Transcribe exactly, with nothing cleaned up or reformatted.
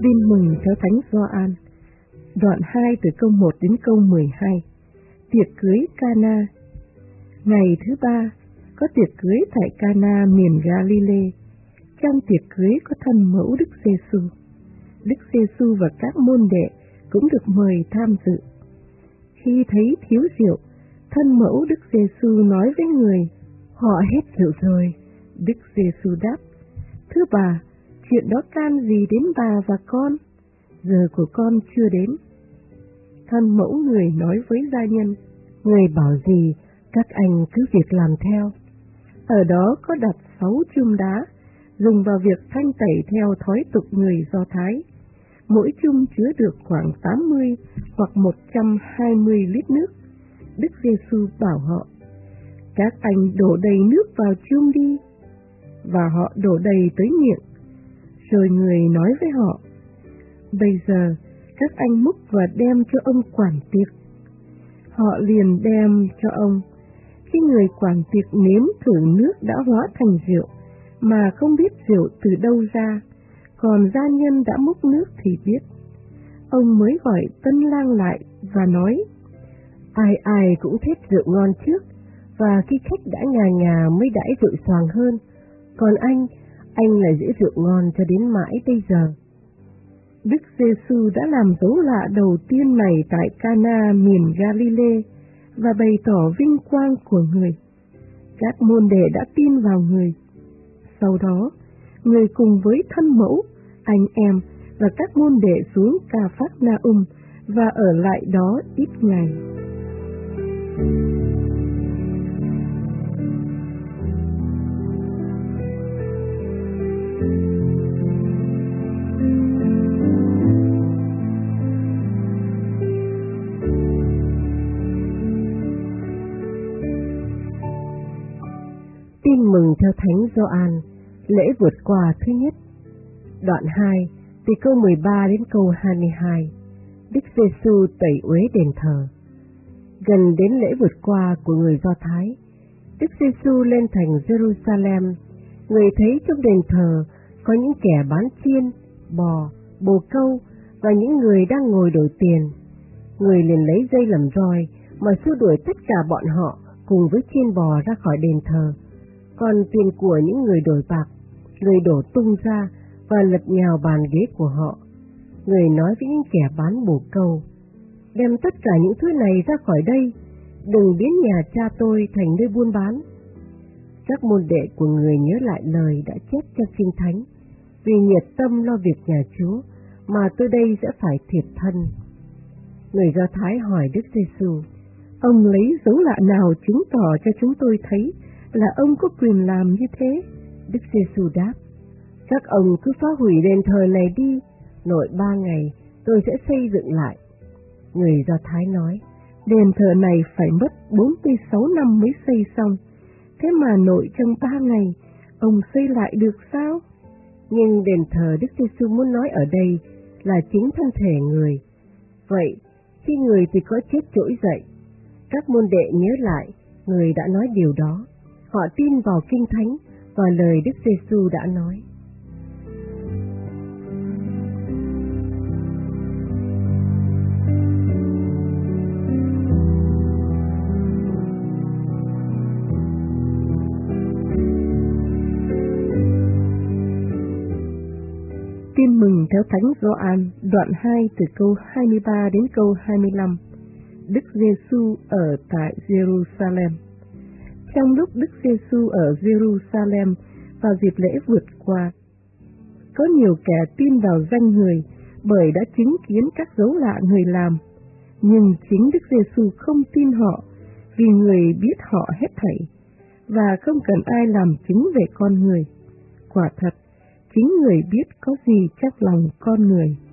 Tin mừng theo Thánh Gioan, đoạn hai từ câu một đến câu mười hai. Tiệc cưới Cana. Ngày thứ ba, có tiệc cưới tại Cana miền Galilee. Trong tiệc cưới có thân mẫu Đức Giêsu. Đức Giêsu và các môn đệ cũng được mời tham dự. Khi thấy thiếu rượu, thân mẫu Đức Giêsu nói với người: "Họ hết rượu rồi." Đức Giêsu đáp: "Thưa bà, chuyện đó can gì đến bà và con? Giờ của con chưa đến." Thân mẫu người nói với gia nhân: "Người bảo gì, các anh cứ việc làm theo." Ở đó có đặt sáu chum đá, dùng vào việc thanh tẩy theo thói tục người Do Thái. Mỗi chum chứa được khoảng tám mươi hoặc một trăm hai mươi lít nước. Đức Giêsu bảo họ: "Các anh đổ đầy nước vào chum đi." Và họ đổ đầy tới miệng. Rồi người nói với họ: "Bây giờ các anh múc và đem cho ông quản tiệc." Họ liền đem cho ông. Khi người quản tiệc nếm thử nước đã hóa thành rượu, mà không biết rượu từ đâu ra, còn gia nhân đã múc nước thì biết. Ông mới gọi tân lang lại và nói: "Ai ai cũng thích rượu ngon trước, và khi khách đã nhà nhà mới đãi rượu xoàng hơn. Còn anh, anh lại giữ rượu ngon cho đến mãi bây giờ." Đức Giêsu đã làm dấu lạ đầu tiên này tại Cana miền Galilee và bày tỏ vinh quang của người. Các môn đệ đã tin vào người. Sau đó, người cùng với thân mẫu, anh em và các môn đệ xuống Ca-phác-na-um và ở lại đó ít ngày. Tin mừng theo Thánh Gioan, lễ vượt qua thứ nhất. Đoạn hai, từ câu mười ba đến câu hai mươi hai. Đức Giêsu tẩy uế đền thờ. Gần đến lễ vượt qua của người Do Thái, Đức Giêsu lên thành Jerusalem. Người thấy trong đền thờ có những kẻ bán chiên, bò, bồ câu và những người đang ngồi đổi tiền. Người liền lấy dây làm roi mà xua đuổi tất cả bọn họ cùng với chiên bò ra khỏi đền thờ. Còn tiền của những người đổi bạc, người đổ tung ra và lật nhào bàn ghế của họ. Người nói với những kẻ bán bồ câu: "Đem tất cả những thứ này ra khỏi đây, đừng biến nhà cha tôi thành nơi buôn bán." Các môn đệ của người nhớ lại lời đã chép trong Kinh Thánh: "Vì nhiệt tâm lo việc nhà Chúa, mà tôi đây sẽ phải thiệt thân." Người Do Thái hỏi Đức Giêsu: "Ông lấy dấu lạ nào chứng tỏ cho chúng tôi thấy là ông có quyền làm như thế?" Đức Giêsu đáp: "Các ông cứ phá hủy đền thờ này đi, nội ba ngày tôi sẽ xây dựng lại." Người Do Thái nói: "Đền thờ này phải mất bốn mươi sáu năm mới xây xong, thế mà nội trong ba ngày ông xây lại được sao?" Nhưng đền thờ Đức Giêsu muốn nói ở đây là chính thân thể người. Vậy, khi người thì có chết trỗi dậy. Các môn đệ nhớ lại người đã nói điều đó. Họ tin vào Kinh Thánh và lời Đức Giêsu đã nói. Tin mừng theo Thánh Gioan, đoạn hai từ câu hai mươi ba đến câu hai mươi lăm. Đức Giêsu ở tại Jerusalem. Trong lúc Đức Giêsu ở Jerusalem vào dịp lễ vượt qua, có nhiều kẻ tin vào danh người bởi đã chứng kiến các dấu lạ người làm. Nhưng chính Đức Giêsu không tin họ, vì người biết họ hết thảy và không cần ai làm chứng về con người. Quả thật, chính người biết có gì trong lòng con người.